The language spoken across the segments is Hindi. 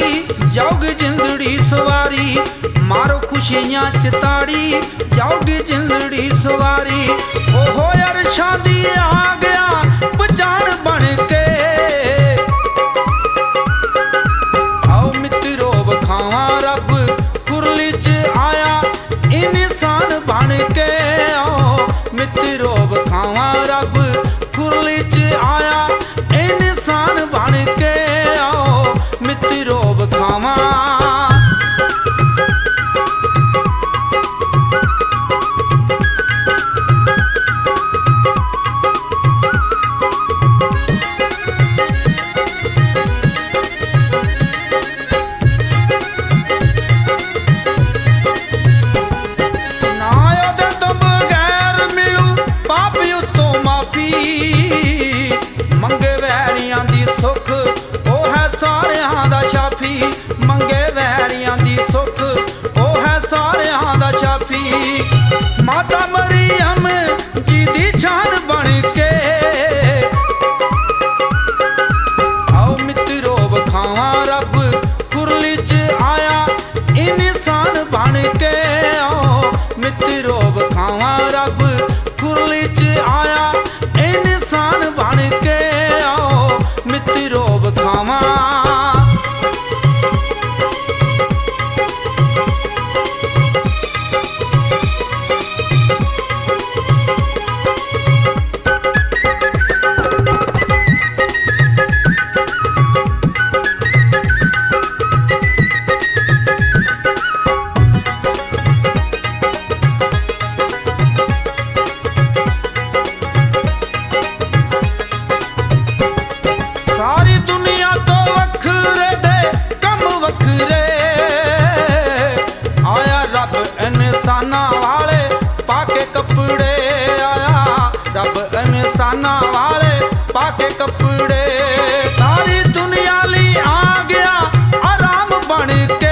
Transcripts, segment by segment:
जाओगे जिंदड़ी सवारी, मारो खुशियां चिताड़ी जाओगे जिंदड़ी सवारी। ओहो यार शादी आ गया बचान बन के, आओ मित्रो बखावा रब कुरली च आया इंसान बन के। आओ मित्रो बखावा रब कुरली च आया इंसान बन के। आओ मित्रो बखावा मंगे वैरियां दी सुख ओ है सारियां दा शाफी, मंगे वैरियां दी सुख ओ है सारियां दा शाफी। माता मरियम जी दी शान बन के, आओ मित्रो बखावा रब कुरली च आया इंसान बन के। आओ मित्रो बखावा रब कुरली च आया इंसान बन के। आओ मित्रो बखावा सारी दुनिया तो वखरे दे कम वखरे, आया रब इंसाना वाले पाके कपड़े, आया रब इंसाना वाले पाके कपड़े। सारी दुनिया ली आ गया आराम बन के,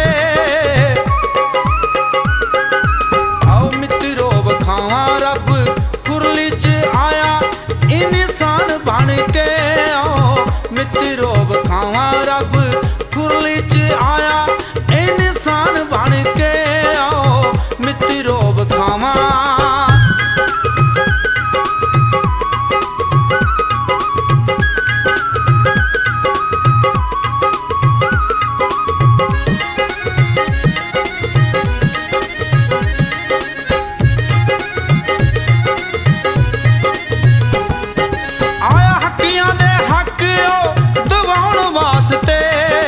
आओ मित्रो बखावा रब कुरली च आया इंसान बन के। आओ मित्रो बखावा रब कुरली च आया इंसान बन के। आओ मित्रो बखावा आया हकियां दे हक ओ दवाउण वास्ते,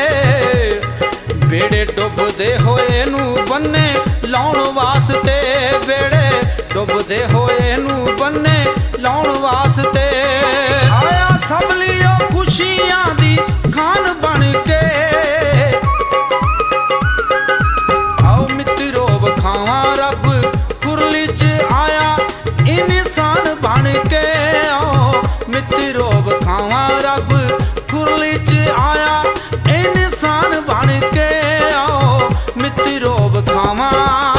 बेड़े डुबदे होए नू बन्ने लाउण वास्ते, बेड़े डुबदे होए नू बन्ने लाउण वास्ते। आया सब लियो खुशियां दी खान बन के, आओ मित्रो बखावा रब कुरली च आया इंसान बन के। आओ मित्रो बखावा रब कुरली च आया इंसान बन के। आओ मित्रो बखावा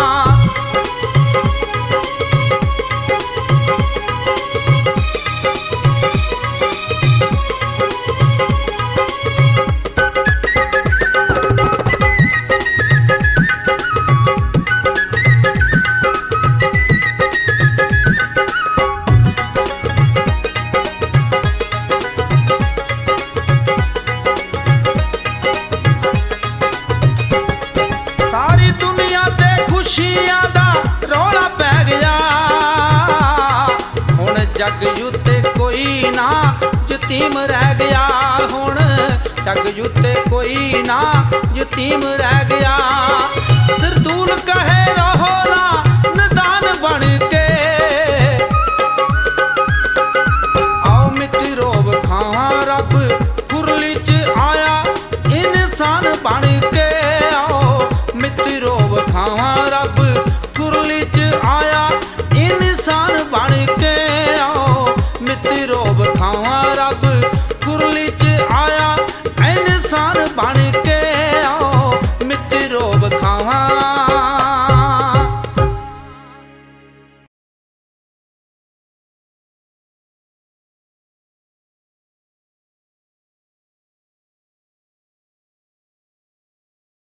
सारी दुनिया ते खुशियां दा रौला पै गया, हुण जग युते कोई ना यतीम रह गया, हुण जग युते कोई ना यतीम रह गया। सरदूल कहे रहो ना निदान बन के, आओ मित्रो बखावा रब कुरली च आया इंसान बन के। आओ मित्रो बखावा रब कुरली च आया इंसान बन के।